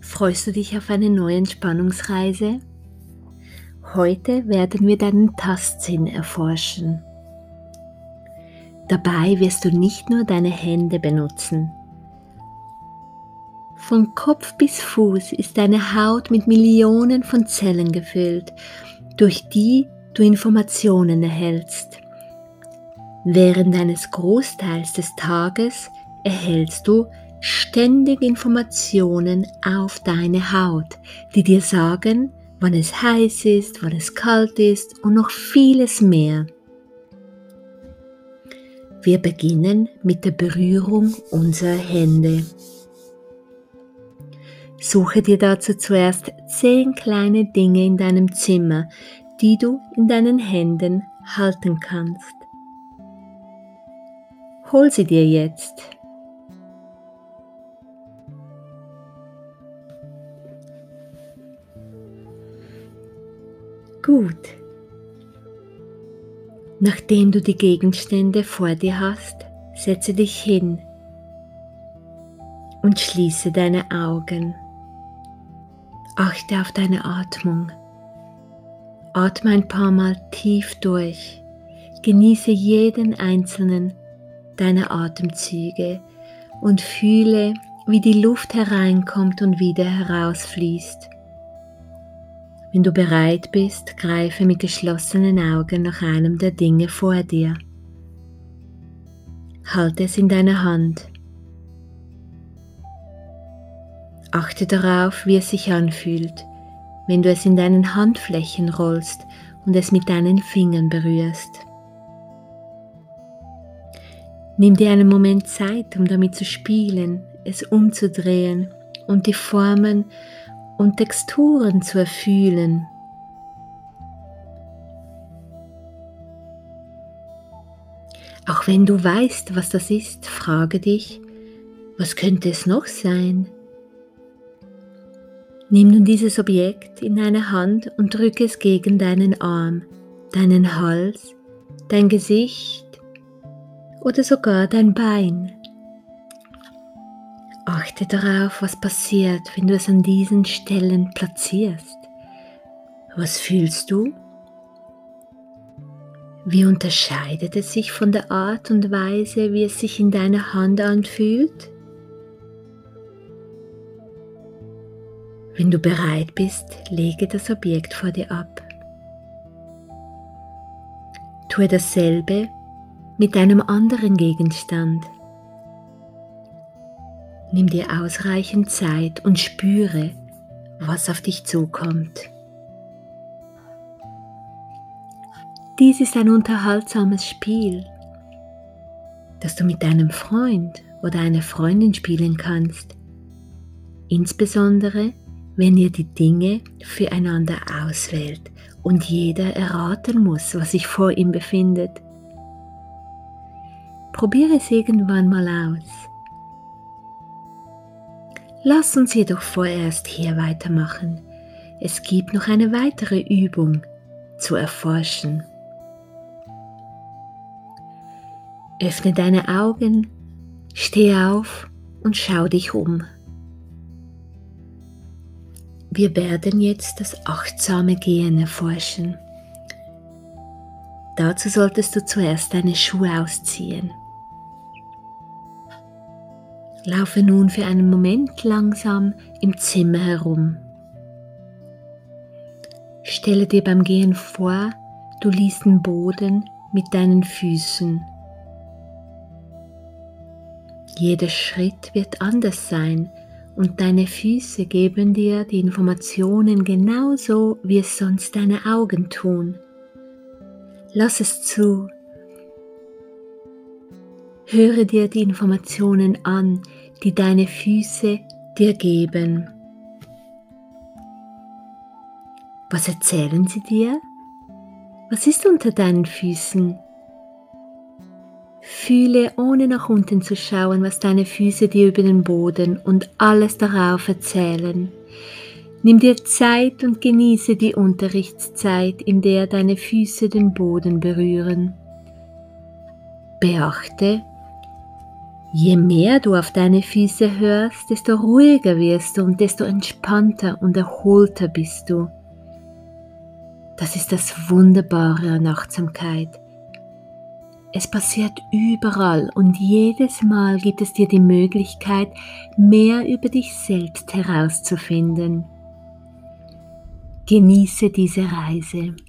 Freust du dich auf eine neue Entspannungsreise? Heute werden wir deinen Tastsinn erforschen. Dabei wirst du nicht nur deine Hände benutzen. Von Kopf bis Fuß ist deine Haut mit Millionen von Zellen gefüllt, durch die du Informationen erhältst. Während eines Großteils des Tages erhältst du ständig Informationen auf deine Haut, die dir sagen, wann es heiß ist, wann es kalt ist und noch vieles mehr. Wir beginnen mit der Berührung unserer Hände. Suche dir dazu zuerst 10 kleine Dinge in deinem Zimmer, die du in deinen Händen halten kannst. Hol sie dir jetzt. Gut. Nachdem du die Gegenstände vor dir hast, setze dich hin und schließe deine Augen. Achte auf deine Atmung. Atme ein paar Mal tief durch. Genieße jeden einzelnen deiner Atemzüge und fühle, wie die Luft hereinkommt und wieder herausfließt. Wenn du bereit bist, greife mit geschlossenen Augen nach einem der Dinge vor dir. Halte es in deiner Hand. Achte darauf, wie es sich anfühlt, wenn du es in deinen Handflächen rollst und es mit deinen Fingern berührst. Nimm dir einen Moment Zeit, um damit zu spielen, es umzudrehen und die Formen und Texturen zu erfühlen. Auch wenn du weißt, was das ist, frage dich, was könnte es noch sein? Nimm nun dieses Objekt in deine Hand und drücke es gegen deinen Arm, deinen Hals, dein Gesicht oder sogar dein Bein. Achte darauf, was passiert, wenn du es an diesen Stellen platzierst. Was fühlst du? Wie unterscheidet es sich von der Art und Weise, wie es sich in deiner Hand anfühlt? Wenn du bereit bist, lege das Objekt vor dir ab. Tue dasselbe mit einem anderen Gegenstand. Nimm dir ausreichend Zeit und spüre, was auf dich zukommt. Dies ist ein unterhaltsames Spiel, das du mit deinem Freund oder einer Freundin spielen kannst, insbesondere wenn ihr die Dinge füreinander auswählt und jeder erraten muss, was sich vor ihm befindet. Probiere es irgendwann mal aus. Lass uns jedoch vorerst hier weitermachen. Es gibt noch eine weitere Übung zu erforschen. Öffne deine Augen, steh auf und schau dich um. Wir werden jetzt das achtsame Gehen erforschen. Dazu solltest du zuerst deine Schuhe ausziehen. Laufe nun für einen Moment langsam im Zimmer herum. Stelle dir beim Gehen vor, du liest den Boden mit deinen Füßen. Jeder Schritt wird anders sein und deine Füße geben dir die Informationen genauso, wie es sonst deine Augen tun. Lass es zu. Höre dir die Informationen an, die deine Füße dir geben. Was erzählen sie dir? Was ist unter deinen Füßen? Fühle, ohne nach unten zu schauen, was deine Füße dir über den Boden und alles darauf erzählen. Nimm dir Zeit und genieße die Unterrichtszeit, in der deine Füße den Boden berühren. Beachte, Je mehr du auf deine Füße hörst, desto ruhiger wirst du und desto entspannter und erholter bist du. Das ist das Wunderbare an Achtsamkeit. Es passiert überall und jedes Mal gibt es dir die Möglichkeit, mehr über dich selbst herauszufinden. Genieße diese Reise.